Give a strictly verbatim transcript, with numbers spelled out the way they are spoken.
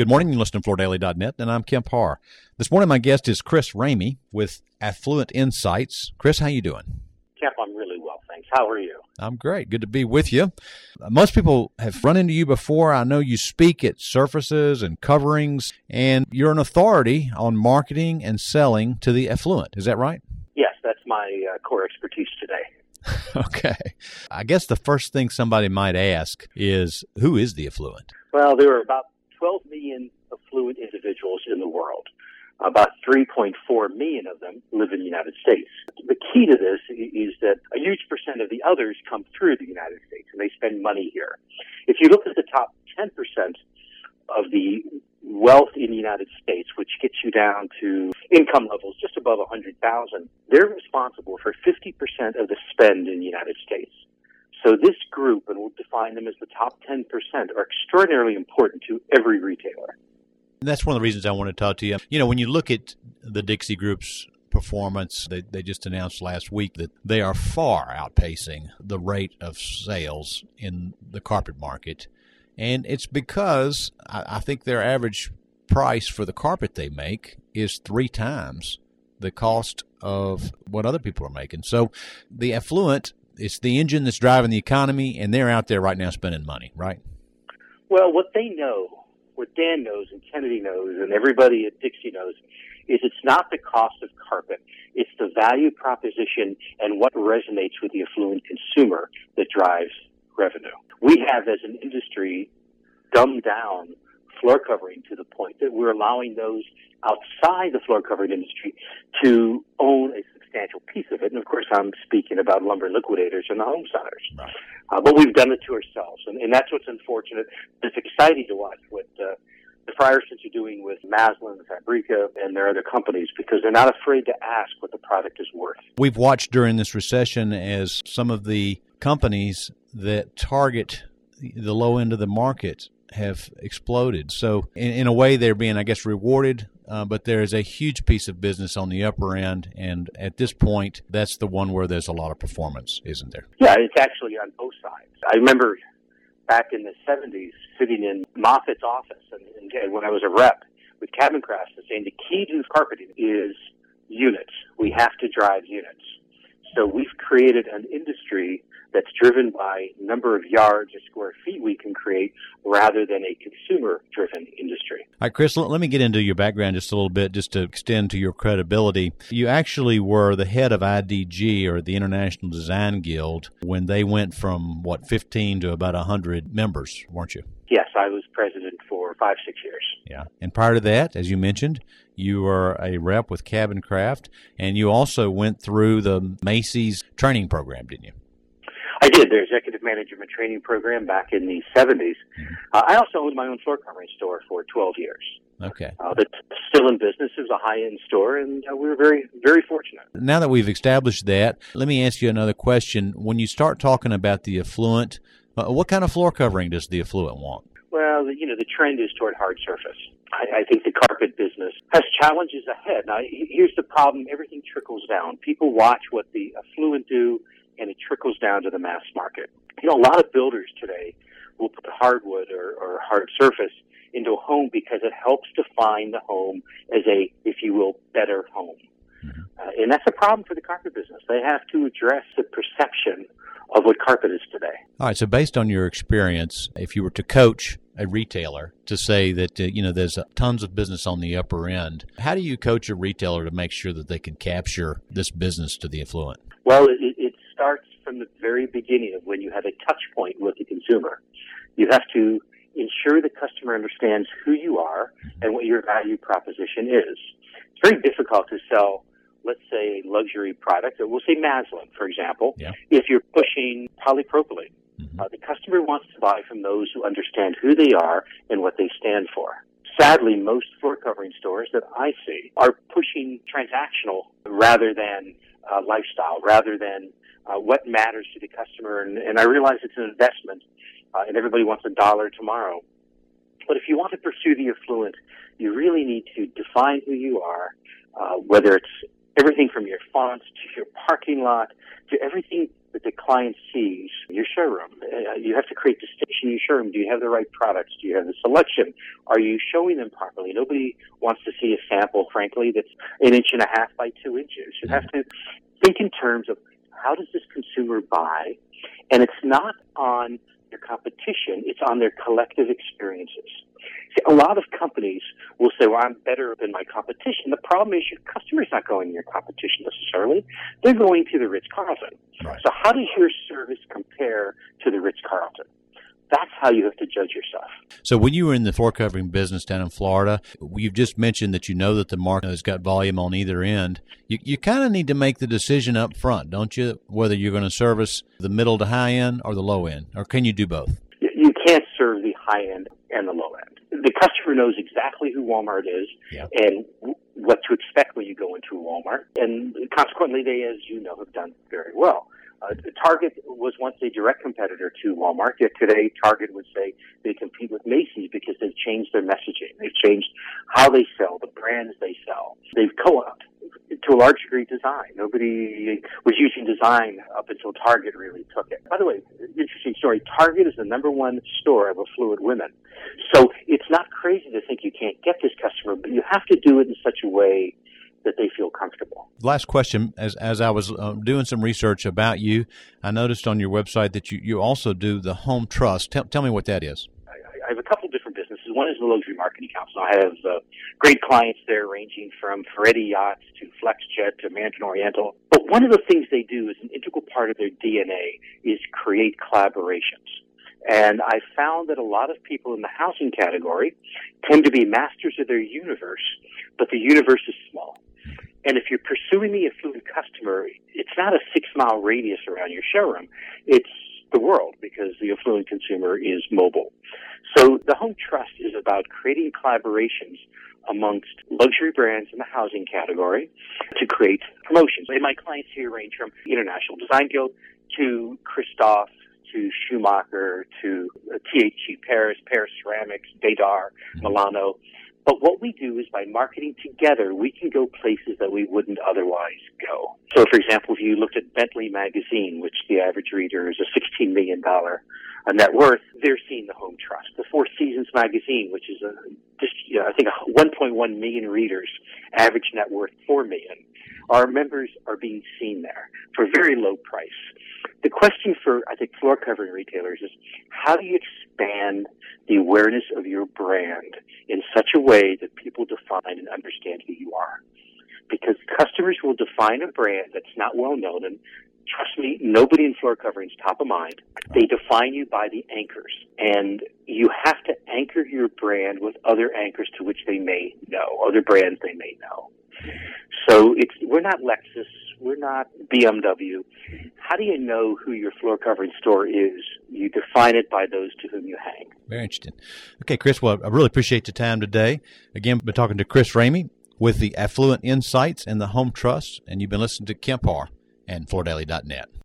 Good morning. You listen to Florida Daily dot net, and I'm Kemp Harr. This morning, my guest is Chris Ramey with Affluent Insights. Chris, how you doing? Kemp, I'm really well, thanks. How are you? I'm great. Good to be with you. Most people have run into you before. I know you speak at surfaces and coverings, and you're an authority on marketing and selling to the affluent. Is that right? Yes, that's my uh, core expertise today. Okay. I guess the first thing somebody might ask is, who is the affluent? Well, there are about twelve million affluent individuals in the world. About three point four million of them live in the United States. The key to this is that a huge percent of the others come through the United States, and they spend money here. If you look at the top ten percent of the wealth in the United States, which gets you down to income levels just above one hundred thousand, they're responsible for fifty percent of the spend in the United States. So this group, and we'll define them as the top ten percent, are extraordinarily important to every retailer. And that's one of the reasons I want to talk to you. You know, when you look at the Dixie Group's performance, they, they just announced last week that they are far outpacing the rate of sales in the carpet market. And it's because I, I think their average price for the carpet they make is three times the cost of what other people are making. So the affluent, it's the engine that's driving the economy, and they're out there right now spending money, right? Well, what they know, what Dan knows and Kennedy knows and everybody at Dixie knows, is it's not the cost of carpet. It's the value proposition and what resonates with the affluent consumer that drives revenue. We have, as an industry, dumbed down floor covering to the point that we're allowing those outside the floor covering industry to own a substantial piece of it. And, of course, I'm speaking about lumber liquidators and the home centers. Right. Uh, but we've done it to ourselves, and, and that's what's unfortunate. It's exciting to watch what uh, the Friersons are doing with Maslin, Fabrica, and their other companies, because they're not afraid to ask what the product is worth. We've watched during this recession as some of the companies that target the low end of the market have exploded. So in, in a way, they're being, I guess, rewarded, uh, but there is a huge piece of business on the upper end, and at this point, that's the one where there's a lot of performance, isn't there? Yeah, it's actually on both sides. I remember back in the seventies sitting in Moffitt's office, and, and when I was a rep with Cabin Crafts, and saying the key to carpeting is units. We have to drive units. So we've created an industry that's driven by number of yards or square feet we can create rather than a consumer-driven industry. All right, Chris, let me get into your background just a little bit, just to extend to your credibility. You actually were the head of I D G, or the International Design Guild, when they went from, what, fifteen to about one hundred members, weren't you? Yes, I was president for five, six years. Yeah. And prior to that, as you mentioned, you were a rep with Cabin Craft, and you also went through the Macy's training program, didn't you? I did, their executive management training program back in the seventies. Mm-hmm. Uh, I also owned my own floor covering store for twelve years. Okay. Uh, that's still in business. It was a high-end store, and uh, we were very, very fortunate. Now that we've established that, let me ask you another question. When you start talking about the affluent, uh, what kind of floor covering does the affluent want? Well, the, you know, the trend is toward hard surface. I, I think the carpet business has challenges ahead. Now, here's the problem. Everything trickles down. People watch what the affluent do, and it trickles down to the mass market. You know, a lot of builders today will put hardwood or, or hard surface into a home because it helps define the home as a, if you will, better home. Mm-hmm. Uh, and that's a problem for the carpet business. They have to address the perception of what carpet is today. All right, so based on your experience, if you were to coach a retailer to say that, uh, you know, there's uh, tons of business on the upper end, how do you coach a retailer to make sure that they can capture this business to the affluent? Well, it, it starts from the very beginning of when you have a touch point with the consumer. You have to ensure the customer understands who you are and what your value proposition is. It's very difficult to sell, let's say, a luxury product, or we'll say Maslin, for example, yeah. if you're pushing polypropylene. Mm-hmm. Uh, the customer wants to buy from those who understand who they are and what they stand for. Sadly, most floor covering stores that I see are pushing transactional rather than uh, lifestyle, rather than uh, what matters to the customer. And, and I realize it's an investment, uh, and everybody wants a dollar tomorrow. But if you want to pursue the affluent, you really need to define who you are, uh, whether it's Everything from your fonts to your parking lot to everything that the client sees in your showroom. Uh, you have to create distinction in your showroom. Do you have the right products? Do you have the selection? Are you showing them properly? Nobody wants to see a sample, frankly, that's an inch and a half by two inches. You have to think in terms of how does this consumer buy? And it's not on your competition, it's on their collective experiences. See, a lot of companies will say, well, I'm better than my competition. The problem is your customer's not going to your competition necessarily. They're going to the Ritz-Carlton. Right. So how does your service compare to the Ritz-Carlton? That's how you have to judge yourself. So when you were in the floor covering business down in Florida, you've just mentioned that you know that the market has got volume on either end. You, you kind of need to make the decision up front, don't you, whether you're going to service the middle to high end or the low end, or can you do both? You can't serve the high end and the low end. The customer knows exactly who Walmart is yeah. and w- what to expect when you go into a Walmart. And consequently, they, as you know, have done very well. Uh, Target was once a direct competitor to Walmart, yet today Target would say they compete with Macy's because they've changed their messaging. They've changed how they sell, the brands they sell. They've co-opted, to a large degree, design. Nobody was using design up until Target really took it. By the way, interesting story, Target is the number one store of affluent women. So it's not crazy to think you can't get this customer, but you have to do it in such a way that they feel comfortable. Last question, as as I was uh, doing some research about you, I noticed on your website that you, you also do the Home Trust. Tell, tell me what that is. I, I have a couple different businesses. One is the Luxury Marketing Council. I have uh, great clients there ranging from Ferretti Yachts to FlexJet to Mandarin Oriental. But one of the things they do is an integral part of their D N A is create collaborations. And I found that a lot of people in the housing category tend to be masters of their universe, but the universe is small. And if you're pursuing the affluent customer, it's not a six-mile radius around your showroom. It's the world because the affluent consumer is mobile. So the Home Trust is about creating collaborations amongst luxury brands in the housing category to create promotions. And my clients here range from International Design Guild to Christophe to Schumacher to T H G Paris, Paris Ceramics, Dadar, Milano. But what we do is by marketing together, we can go places that we wouldn't otherwise go. So, for example, if you looked at Bentley Magazine, which the average reader is a sixteen million dollars net worth, they're seeing the Home Trust. The Four Seasons Magazine, which is a, just, you know, I think one point one million readers, average net worth four million dollars. Our members are being seen there for a very low price. The question for, I think, floor covering retailers is how do you expand the awareness of your brand in such a way that people define and understand who you are? Because customers will define a brand that's not well known, and trust me, nobody in floor covering is top of mind. They define you by the anchors, and you have to anchor your brand with other anchors to which they may know, other brands they may know. So it's we're not Lexus, we're not B M W. How do you know who your floor covering store is? You define it by those to whom you hang. Very interesting. Okay, Chris, well, I really appreciate the time today. Again, been talking to Chris Ramey with the Affluent Insights and the Home Trust, and you've been listening to Kemp Harr and floor daily dot net.